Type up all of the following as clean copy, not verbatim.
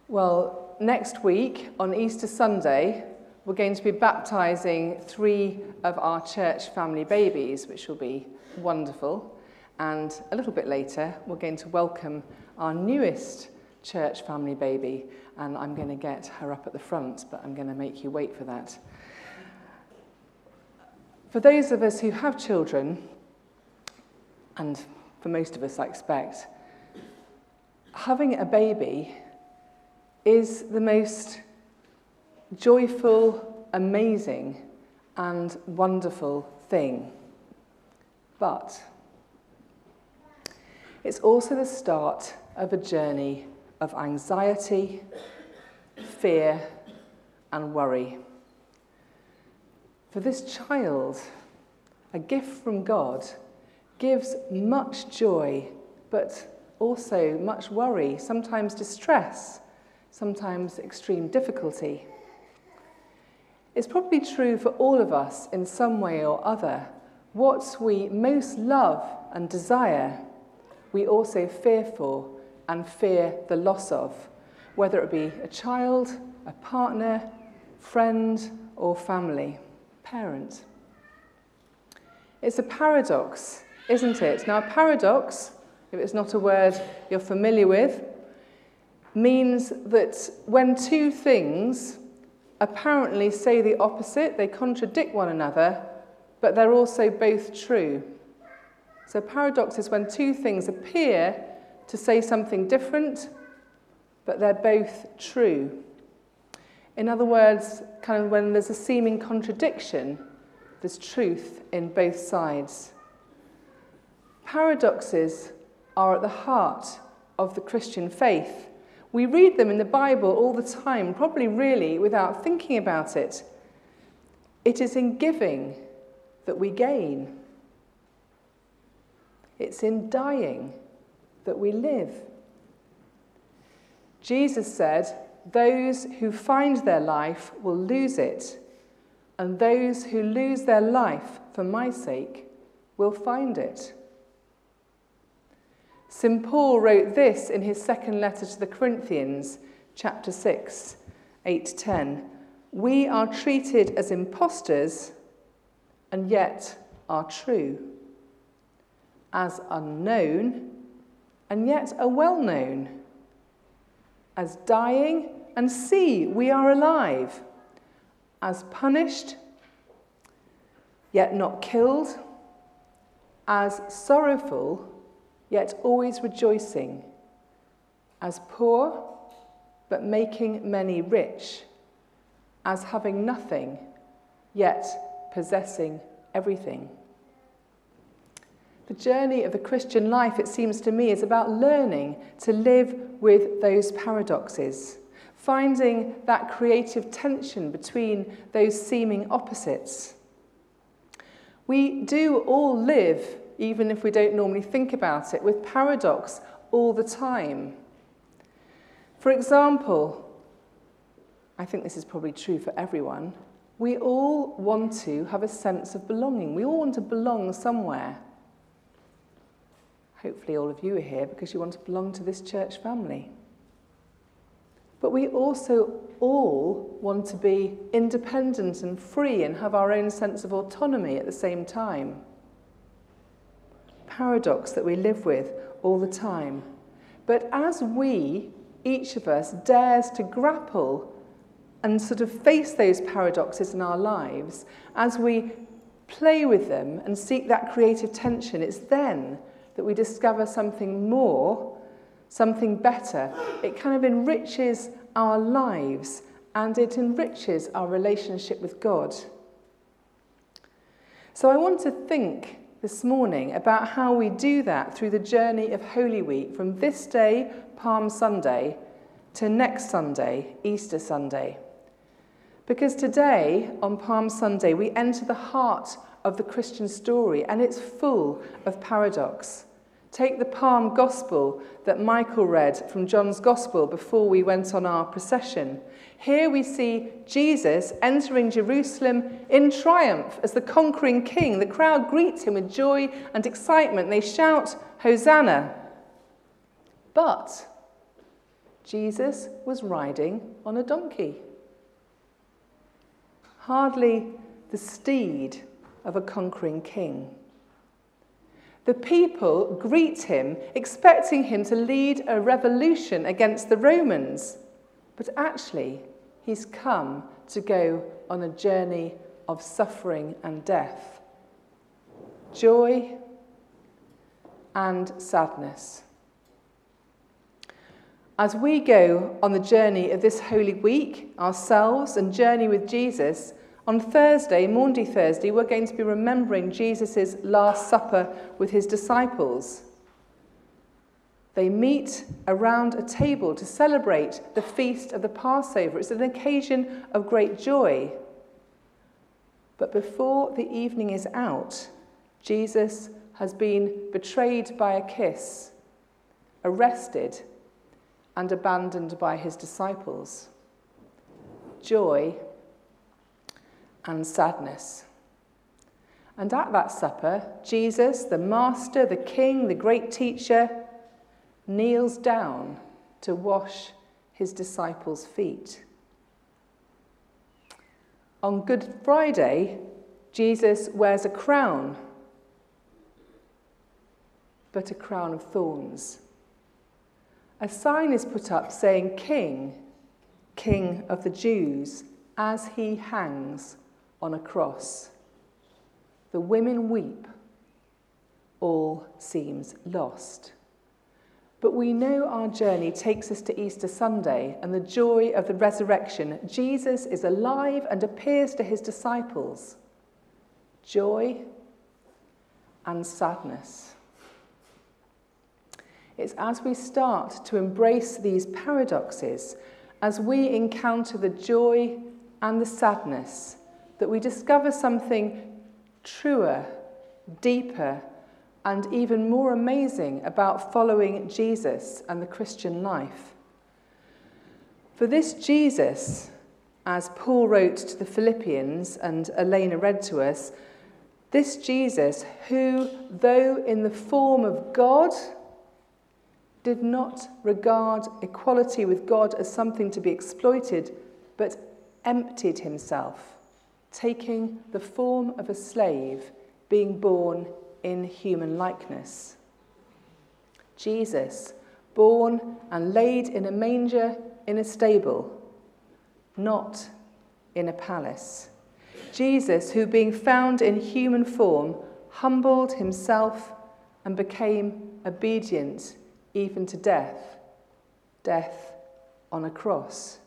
Well, next week on Easter Sunday, we're going to be baptising 3 of our church family babies, which will be wonderful. And a little bit later, we're going to welcome our newest church family baby, and I'm going to get her up at the front, but I'm going to make you wait for that. For those of us who have children, and for most of us I expect, having a baby is the most joyful, amazing, and wonderful thing. But it's also the start of a journey of anxiety, fear, and worry. For this child, a gift from God gives much joy, but also much worry, sometimes distress, sometimes extreme difficulty. It's probably true for all of us in some way or other. What we most love and desire, we also fear for and fear the loss of, whether it be a child, a partner, friend, or family, parent. It's a paradox, isn't it? Now, a paradox, if it's not a word you're familiar with, means that when two things apparently say the opposite, they contradict one another, but they're also both true. So a paradox is when two things appear to say something different, but they're both true. In other words, kind of when there's a seeming contradiction, there's truth in both sides. Paradoxes are at the heart of the Christian faith. We read them in the Bible all the time, probably really without thinking about it. It is in giving that we gain. It's in dying that we live. Jesus said, "Those who find their life will lose it, and those who lose their life for my sake will find it." St. Paul wrote this in his second letter to the Corinthians, chapter 6, 8-10. "We are treated as impostors, and yet are true, as unknown, and yet are well known, as dying, and see, we are alive, as punished, yet not killed, as sorrowful, yet always rejoicing, as poor, but making many rich, as having nothing, yet possessing everything." The journey of the Christian life, it seems to me, is about learning to live with those paradoxes, finding that creative tension between those seeming opposites. We do all live, even if we don't normally think about it, with paradox all the time. For example, I think this is probably true for everyone, we all want to have a sense of belonging. We all want to belong somewhere. Hopefully all of you are here because you want to belong to this church family. But we also all want to be independent and free and have our own sense of autonomy at the same time. Paradox that we live with all the time. But as we, each of us, dares to grapple and sort of face those paradoxes in our lives, as we play with them and seek that creative tension, it's then that we discover something more, something better. It kind of enriches our lives and it enriches our relationship with God. So I want to think this morning about how we do that through the journey of Holy Week, from this day, Palm Sunday, to next Sunday, Easter Sunday. Because today, on Palm Sunday, we enter the heart of the Christian story, and it's full of paradox. Take the Palm Gospel that Michael read from John's Gospel before we went on our procession. Here we see Jesus entering Jerusalem in triumph as the conquering king. The crowd greets him with joy and excitement. They shout, "Hosanna!" But Jesus was riding on a donkey. Hardly the steed of a conquering king. The people greet him, expecting him to lead a revolution against the Romans. But actually, he's come to go on a journey of suffering and death. Joy and sadness. As we go on the journey of this Holy Week, ourselves, and journey with Jesus, on Thursday, Maundy Thursday, we're going to be remembering Jesus' Last Supper with his disciples. They meet around a table to celebrate the feast of the Passover. It's an occasion of great joy. But before the evening is out, Jesus has been betrayed by a kiss, arrested, and abandoned by his disciples. Joy and sadness. And at that supper, Jesus, the Master, the King, the great teacher, kneels down to wash his disciples' feet. On Good Friday, Jesus wears a crown, but a crown of thorns. A sign is put up saying, King, King of the Jews, as he hangs on a cross. The women weep. All seems lost. But we know our journey takes us to Easter Sunday and the joy of the resurrection. Jesus is alive and appears to his disciples. Joy and sadness. It's as we start to embrace these paradoxes, as we encounter the joy and the sadness, that we discover something truer, deeper, and even more amazing about following Jesus and the Christian life. For this Jesus, as Paul wrote to the Philippians and Elena read to us, this Jesus who, though in the form of God, did not regard equality with God as something to be exploited, but emptied himself, taking the form of a slave, being born in human likeness. Jesus, born and laid in a manger in a stable, not in a palace. Jesus, who being found in human form, humbled himself and became obedient even to death, death on a cross.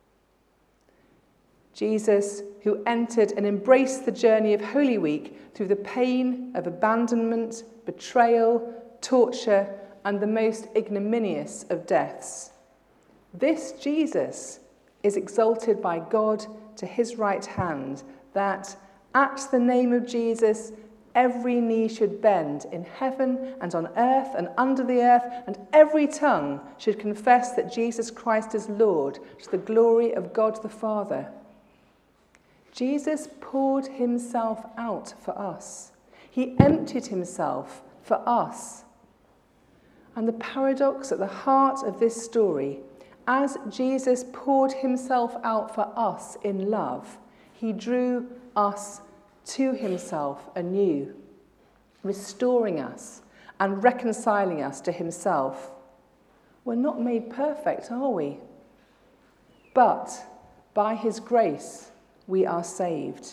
Jesus, who entered and embraced the journey of Holy Week through the pain of abandonment, betrayal, torture, and the most ignominious of deaths. This Jesus is exalted by God to his right hand, that at the name of Jesus every knee should bend in heaven and on earth and under the earth, and every tongue should confess that Jesus Christ is Lord, to the glory of God the Father. Jesus poured himself out for us. He emptied himself for us. And the paradox at the heart of this story, as Jesus poured himself out for us in love, he drew us to himself anew, restoring us and reconciling us to himself. We're not made perfect, are we? But by his grace, we are saved.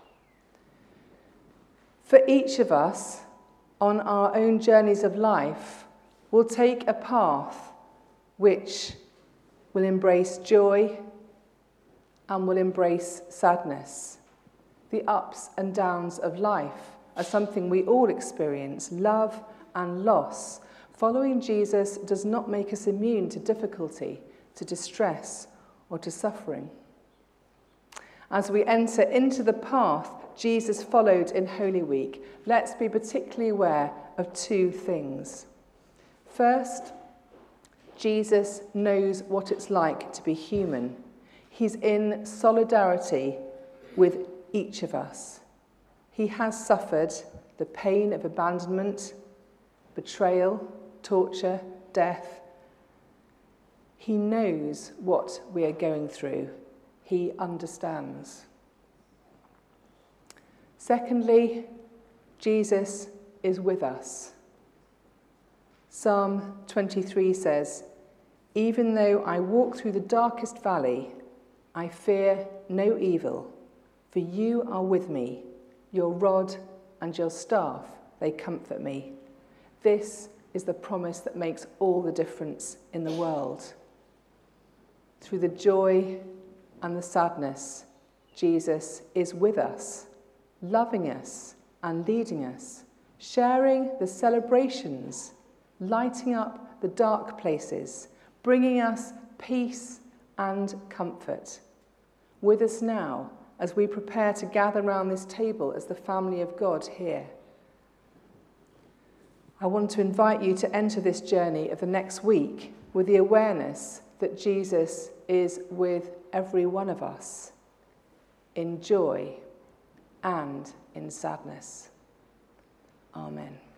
For each of us, on our own journeys of life, will take a path which will embrace joy and will embrace sadness. The ups and downs of life are something we all experience, love and loss. Following Jesus does not make us immune to difficulty, to distress, or to suffering. As we enter into the path Jesus followed in Holy Week, let's be particularly aware of two things. First, Jesus knows what it's like to be human. He's in solidarity with each of us. He has suffered the pain of abandonment, betrayal, torture, death. He knows what we are going through. He understands. Secondly, Jesus is with us. Psalm 23 says, "Even though I walk through the darkest valley, I fear no evil, for you are with me. Your rod and your staff, they comfort me." This is the promise that makes all the difference in the world. Through the joy and the sadness, Jesus is with us, loving us and leading us, sharing the celebrations, lighting up the dark places, bringing us peace and comfort. With us now as we prepare to gather around this table as the family of God here. I want to invite you to enter this journey of the next week with the awareness that Jesus is with every one of us, in joy and in sadness. Amen.